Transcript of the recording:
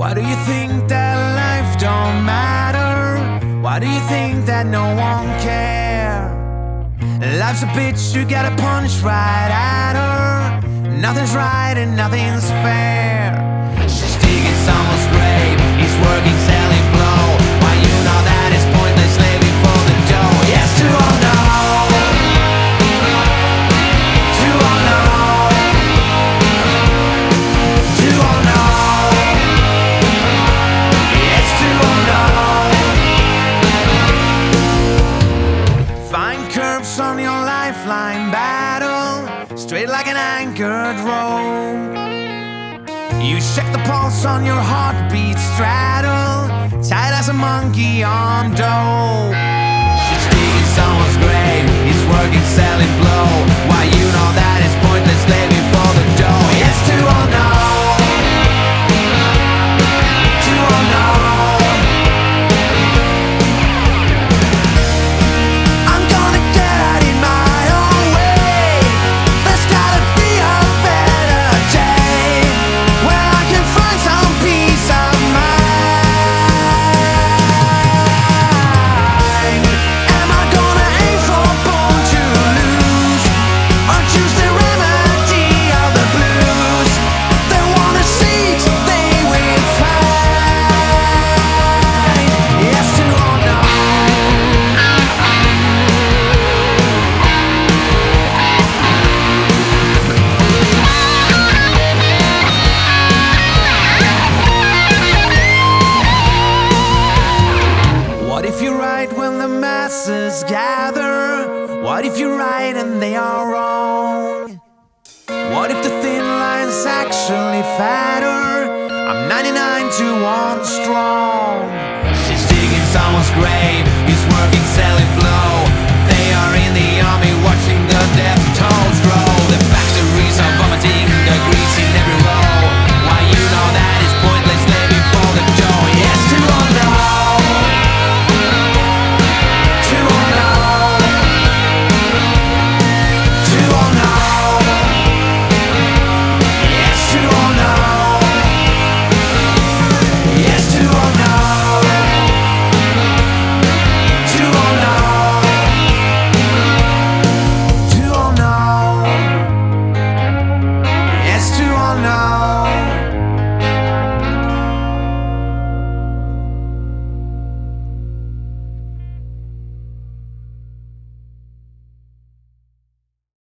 Why do you think that life don't matter? Why do you think that no one care? Life's a bitch, you gotta punch right at her. Nothing's right and nothing's fair. She's digging someone's grave, he's working, selling blow. Why you know that it's pointless living for the dough? Yes to all no. To all no. To all no. Yes to all no. Find curves on your lifeline battle, straight like an anchored rope. You check the pulse on your heartbeat straddle, tight as a monkey on dope. She's digging someone's grave, he's working, selling blow. Why you know that it's pointless living for the dough? Yes to all no. To all no. I'm gonna get out in my own way. There's gotta be a better day where I can find some peace of mind. Am I gonna aim for born to lose, or choose the remedy of the blues? They wanna seek, they will find. Yes to all no. What if you're right when the masses gather? What if you're right and they are wrong? What if the thin line's actually fatter? I'm 99 to 1 strong. She's digging someone's grave, he's working, selling blow.